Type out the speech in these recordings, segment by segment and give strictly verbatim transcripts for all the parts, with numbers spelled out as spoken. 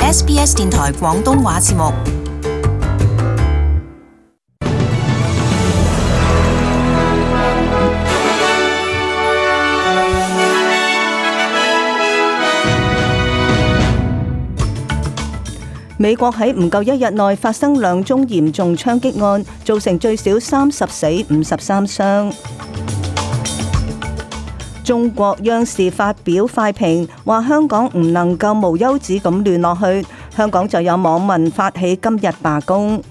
S B S 電台廣東話節目。 美國喺唔夠一日內發生兩宗嚴重槍擊案，造成最少三十死、五十三傷。中國央視發表快評，話香港唔能夠無休止咁亂落去。香港就有網民發起今日罷工。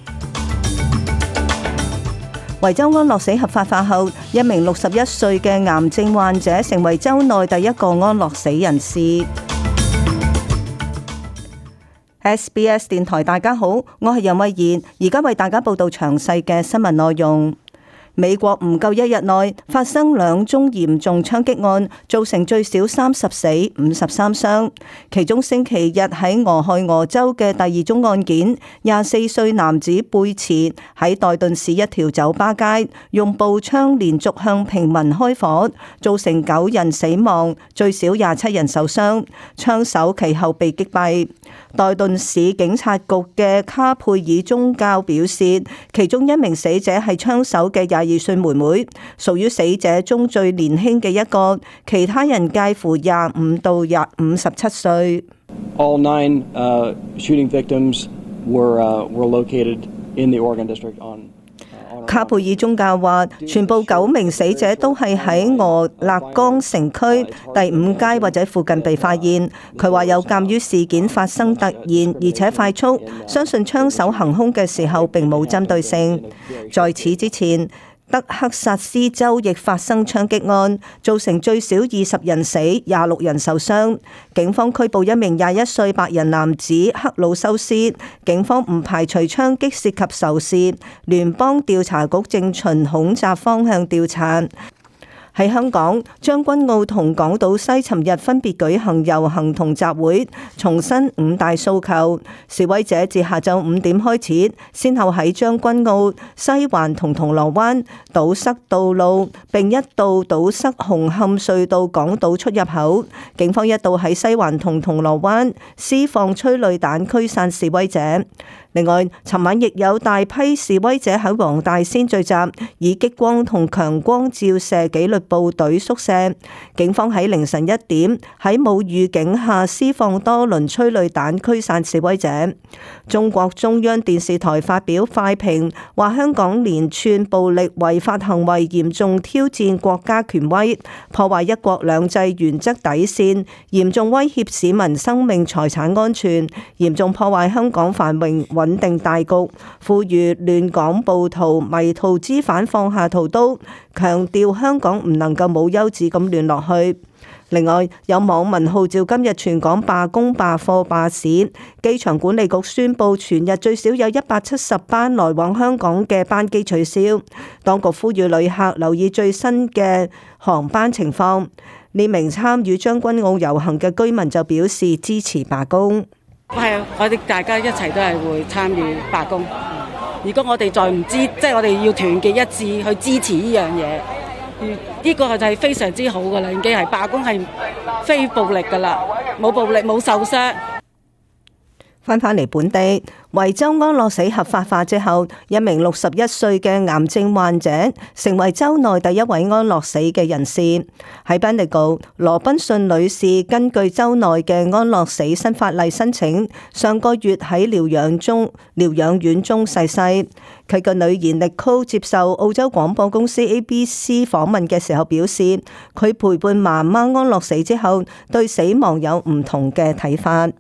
維州安樂死合法化後，一名六十一歲嘅癌症患者成為州內第一個安樂死人士。S B S 電台大家好，我係任慧妍，而家為大家報道詳細嘅新聞內容。美國唔夠一日內發生兩宗嚴重槍擊案，造成最少三十死、五十三傷。其中星期日喺俄亥俄州嘅第二宗案件，廿四歲男子貝茨喺代頓市一條酒吧街用步槍連續向平民開火，造成九人死亡，最少廿七人受傷。槍手其後被擊斃。代頓市警察局嘅卡佩爾宗教表示，其中一名死者係槍手嘅廿二歲妹妹，屬於死者中最年輕嘅一個，其他人介乎廿五到廿五十七歲。 All nine uh, shooting victims were uh, were located in the Oregon District on。 卡佩爾宗教話，全部九名死者都係喺俄勒岡城區第五街或者附近被發現。佢話有鑑於事件發生突然而且快速，相信槍手行兇嘅時候並冇針對性。在此之前，德克薩斯州亦發生槍擊案，造成最少二十人死、廿六人受傷。警方拘捕一名廿一歲白人男子克魯修斯。警方唔排除槍擊涉及仇視，聯邦調查局正循恐襲方向調查。喺香港，將軍澳同港島西尋日分別舉行遊行同集會，重申五大訴求。示威者自下晝五點開始，先後喺將軍澳、西環同銅鑼灣堵塞道路，並一度堵塞紅磡隧道港島出入口。警方一度喺西環同銅鑼灣施放催淚彈驅散示威者。另外，尋晚亦有大批示威者喺黃大仙聚集，以激光同強光照射紀律部隊宿舍。警方喺凌晨一點喺冇預警下施放多輪催淚彈驅散示威者。中國中央電視台發表快評，話香港連串暴力違法行為嚴重挑戰國家權威，破壞一國兩制原則底線，嚴重威脅市民生命財產安全，嚴重破壞香港繁榮穩定大局，呼籲亂港暴徒迷途知返放下屠刀，強調香港唔能夠冇休止咁亂落去。另外，有網民號召今日全港罷工罷課罷市，機場管理局宣布全日最少有一百七十班來往香港嘅班機取消。當局呼籲旅客留意最新嘅航班情況。呢名參與將軍澳遊行嘅居民就表示支持罷工。 係啊，我哋大家一齊都係會參與罷工。如果我哋再唔支，即係我哋要團結一致去支持呢樣嘢，呢個就係非常之好噶啦。已經係罷工係非暴力噶啦，冇暴力冇受傷。 翻返嚟本地，維州安樂死合法化之後，一名六十一歲嘅癌症患者成為州內第一位安樂死嘅人士。喺 Bendigo， 羅賓遜女士根據州內嘅安樂死新法例申請，上個月喺療養中療養院中逝世。佢個女兒力高接受澳洲廣播公司 A B C 訪問嘅時候表示，佢陪伴媽媽安樂死之後，對死亡有唔同嘅睇法。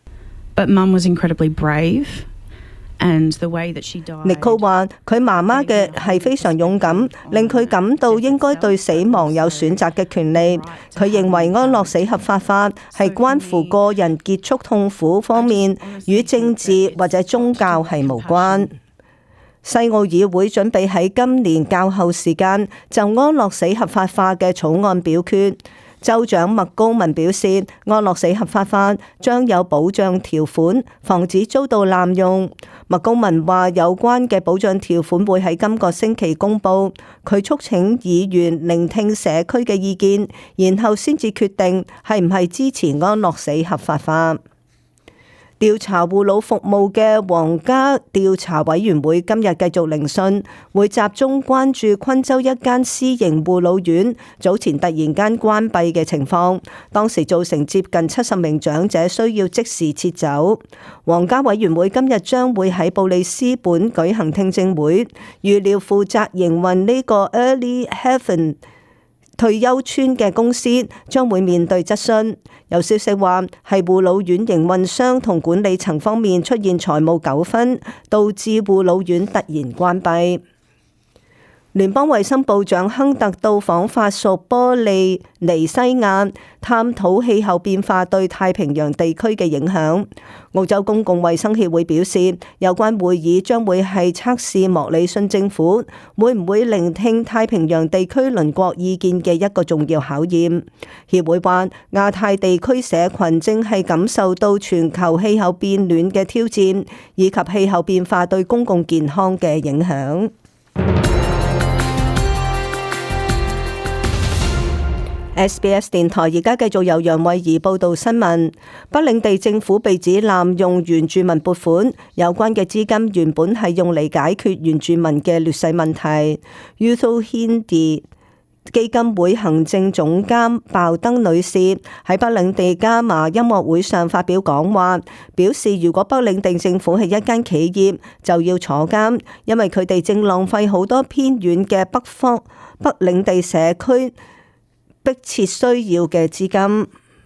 But Mum was incredibly brave, and the way that she died. Nicole 話：佢媽媽嘅係非常勇敢，令佢感到應該對死亡有選擇嘅權利。佢認為安樂死合法化係關乎個人結束痛苦方面，與政治或者宗教係無關。西澳議會準備喺今年較後時間就安樂死合法化嘅草案表決。州長麥高文表示，安樂死合法化將有保障條款，防止遭到濫用。麥高文話，有關嘅保障條款會喺今個星期公佈。佢促請議員聆聽社區嘅意見，然後先至決定係唔係支持安樂死合法化。 調查護老服務嘅皇家調查委員會今日繼續聆訊，會集中關注昆州一間私營護老院早前突然間關閉嘅情況，當時造成接近七十名長者需要即時撤走。皇家委員會今日將會喺布里斯本舉行聽證會，預料負責營運呢個 Early Heaven退休村嘅公司將會面對質詢。有消息話係護老院營運商同管理層方面出現財務糾紛，導致護老院突然關閉。聯邦衛生部長亨特到訪法屬波利尼西亞，探討氣候變化對太平洋地區嘅影響。澳洲公共衛生協會表示，有關會議將會係測試莫里遜政府會唔會聆聽太平洋地區鄰國意見嘅一個重要考驗。協會話，亞太地區社群正係感受到全球氣候變暖嘅挑戰，以及氣候變化對公共健康嘅影響。S B S 電台而家繼續由楊慧儀報道新聞。北領地政府被指濫用原住民撥款，有關嘅資金原本係用嚟解決原住民嘅劣勢問題。Yuthho Hindi 基金會行政總監鮑登女士喺北領地加碼音樂會上發表講話，表示如果北領地政府係一間企業，就要坐監，因為佢哋正浪費好多偏遠嘅北方北領地社區迫切需要嘅資金。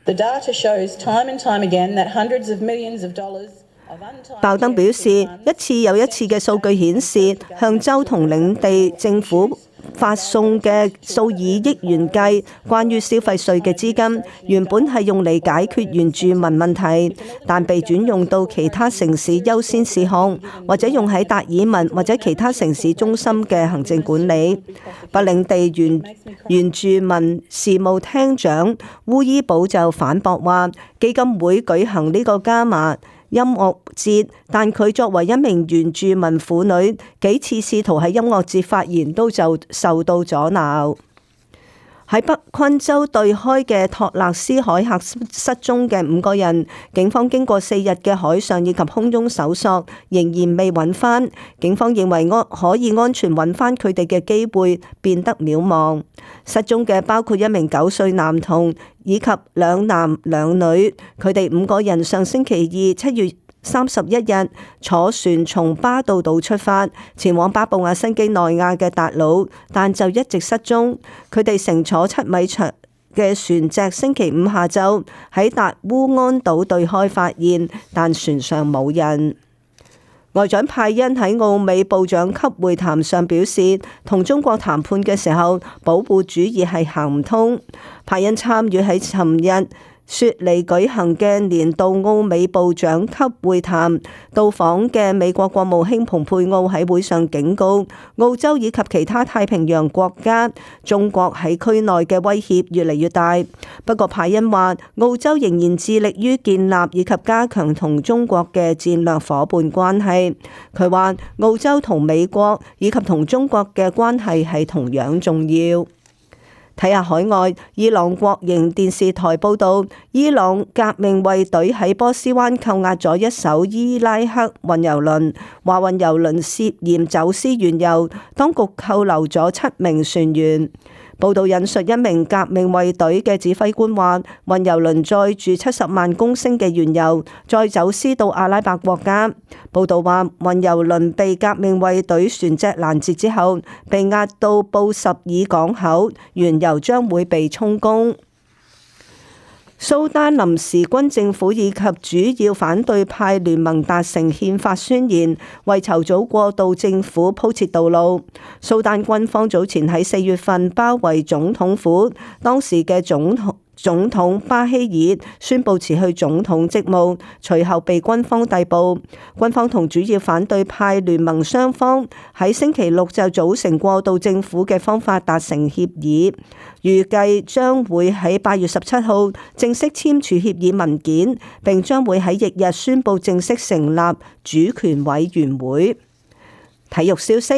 鮑登表示，一次又一次嘅數據顯示，向州同領地政府發送嘅數以億元計關於消費稅嘅資金，原本係用嚟解決原住民問題，但被轉用到其他城市優先事項，或者用喺達爾文或者其他城市中心嘅行政管理。北領地原原住民事務廳長烏伊堡就反駁話，基金會舉行呢個加碼音樂節，但佢作為一名原住民婦女，幾次試圖喺音樂節發言都就受到阻撓。喺北昆州對開嘅托勒斯海峽失蹤嘅五個人，警方經過四日嘅海上以及空中搜索，仍然未揾返。警方認為安可以安全揾返佢哋嘅機會變得渺茫。失蹤嘅包括一名九歲男童以及兩男兩女，佢哋五個人上星期二七月三十一日坐船從巴道島出發，前往巴布亞新幾內亞嘅達魯，但就一直失蹤。佢哋乘坐七米長嘅船隻，星期五下晝喺達烏安島對開發現，但船上冇人。外長派恩喺澳美部長級會談上表示，同中國談判嘅時候，保護主義係行唔通。派恩參與喺尋日雪梨舉行嘅年度澳美部長級會談，到訪嘅美國國務卿蓬佩奧喺會上警告澳洲以及其他太平洋國家，中國喺區內嘅威脅越嚟越大。不過派恩話，澳洲仍然致力於建立以及加強同中國嘅戰略夥伴關係。佢話澳洲同美國以及同中國嘅關係係同樣重要。睇下海外，伊朗國營電視台報道，伊朗革命衛隊喺波斯灣扣押咗一艘伊拉克運油輪，話運油輪涉嫌走私原油，當局扣留咗七名船員。報道引述一名革命衛隊嘅指揮官話，運油輪載住七十萬公升嘅原油，再走私到阿拉伯國家。報道話，運油輪被革命衛隊船隻攔截之後，被押到布什爾港口，原油將會被充公。蘇丹臨時軍政府以及主要反對派聯盟達成憲法宣言，為籌組過渡政府鋪設道路。蘇丹軍方早前喺四月份包圍總統府，當時嘅總統總統巴希爾宣布辭去總統職務，隨後被軍方逮捕。軍方同主要反對派聯盟雙方喺星期六就組成過渡政府嘅方法達成協議，預計將會喺八月十七號正式簽署協議文件，並將會喺翌日宣布正式成立主權委員會。體育消息。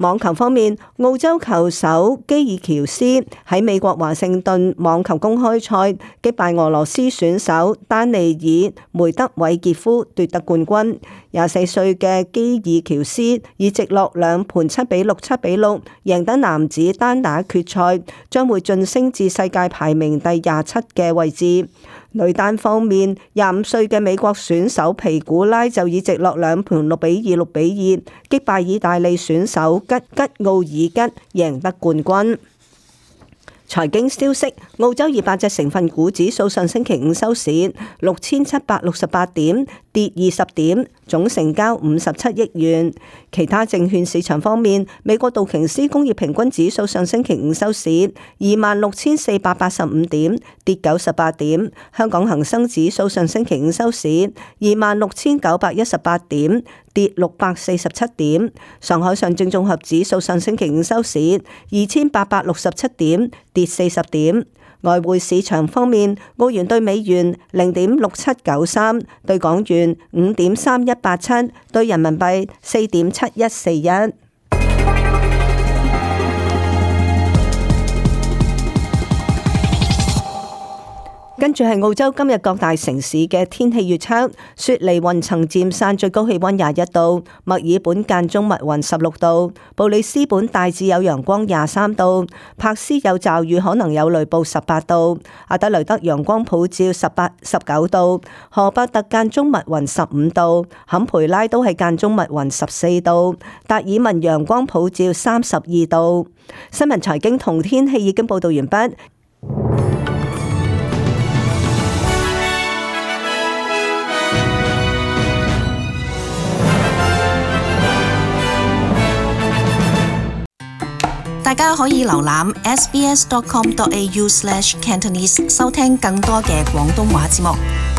網球方面，澳洲球手基爾喬斯喺美國華盛頓網球公開賽擊敗俄羅斯選手丹尼爾梅德韋傑夫奪得冠軍。廿四歲嘅基爾喬斯以直落兩盤七比六、七比六贏得男子單打決賽，將會晉升至世界排名第廿七嘅位置。女單方面，廿五歲嘅美國選手皮古拉就以直落兩盤六比二、六比二擊敗意大利選手吉吉奧爾吉，贏得冠軍。財經消息，澳洲二百隻成分股指數上星期五收市六千七百六十八點，跌二十點，總成交五十七億元。其他證券市場方面，美國道瓊斯工業平均指數上星期五收市二萬六千四百八十五點，跌九十八點。香港恒生指數上星期五收市二萬六千九百一十八點，跌六百四十七點。上海上證綜合指數上星期五收市二千八百六十七點，跌四十點。外匯市場方面，澳元對美元零點六七九三，對港元五點三一八七，對人民幣四點七一四一。跟住係澳洲今日各大城市嘅天氣預測：雪梨雲層漸散，最高氣溫廿一度；墨爾本間中密雲十六度；布里斯本大致有陽光廿三度；柏斯有驟雨，可能有雷暴十八度；阿德雷德陽光普照十八十九度；荷伯特間中密雲十五度；坎培拉都係間中密雲十四度；達爾文陽光普照三十二度。新聞財經同天氣已經報道完畢。 大家可以瀏覽 s b s dot com dot a u slash cantonese 收聽更多嘅廣東話節目。